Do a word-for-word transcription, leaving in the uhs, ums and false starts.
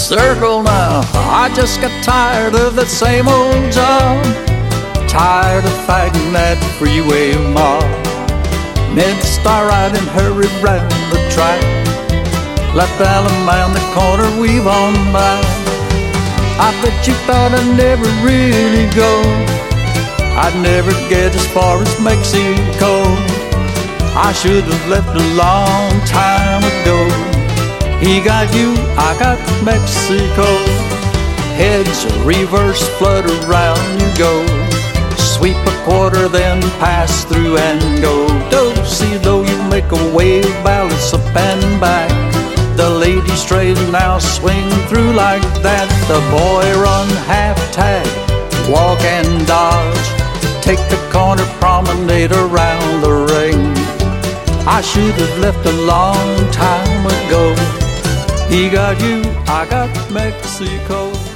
circle now. I just got tired of that same old job, tired of fighting that freeway mob. Meant to start right and hurry round the track, let the Alamo the corner weave on by. I bet you thought I'd never really go, I'd never get as far as Mexico. I should have left a long time ago. He got you, I got Mexico. Heads reverse, flood around you go. Sweep a quarter, then pass through and go. Do-si-do, you make a wave, balance up and back. The lady straight now, swing through like that. The boy run half-tag, walk and dodge. Take the corner promenade around the ring. I should have left a long time ago. He got you, I got Mexico.